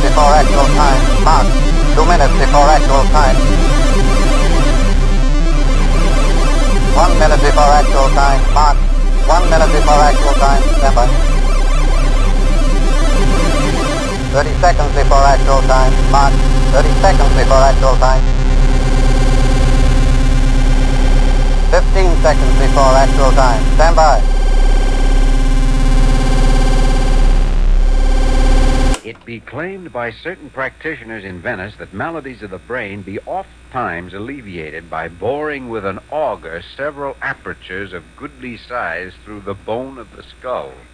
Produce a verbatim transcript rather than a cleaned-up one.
before actual time. Mark. Two minutes before actual time. One minute before actual time. Mark. One minute before actual time. Stand by. Thirty seconds before actual time. Mark. Thirty seconds before actual time. Fifteen seconds before actual time. Stand by. It be claimed by certain practitioners in Venice that maladies of the brain be oft times alleviated by boring with an auger several apertures of goodly size through the bone of the skull.